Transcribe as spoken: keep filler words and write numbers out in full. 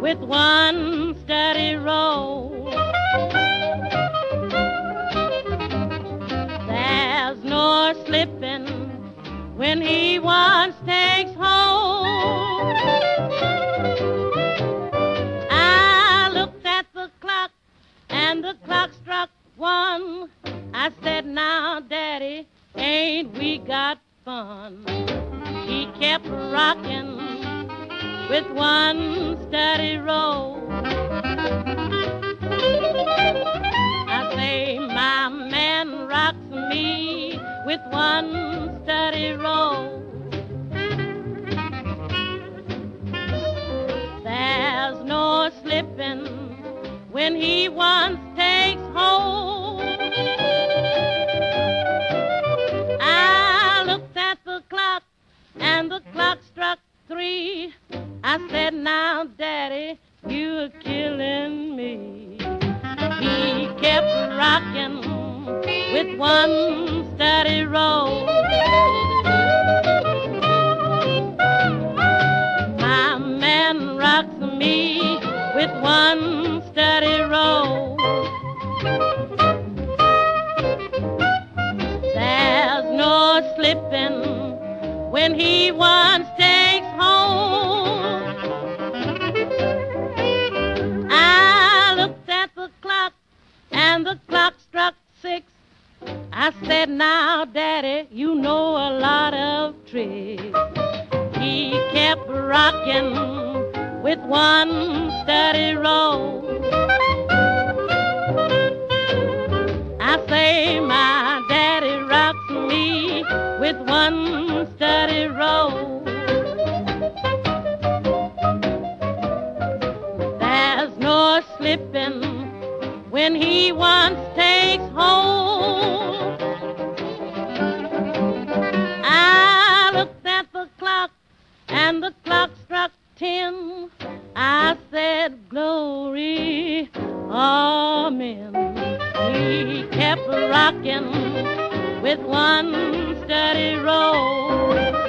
with one steady roll. There's no slipping when he once takes hold. I looked at the clock and the clock struck one. I said, now, Daddy, ain't we got fun? He kept rocking with one steady roll. I say, my man rocks me with one steady roll. There's no slipping when he once takes hold. I looked at the clock and the clock struck three. I said, now, Daddy, you're killing me. He kept rocking with one steady roll. My man rocks me with one steady roll. There's no slipping when he once takes hold. I looked at the clock and the clock struck six. I said, now, Daddy, you know a lot of tricks. He kept rocking with one steady roll. I say, my daddy rocks me with one steady roll. There's no slipping when he once takes hold. I looked at the clock and the clock struck ten. I said, glory, amen. He kept rocking with one steady roll.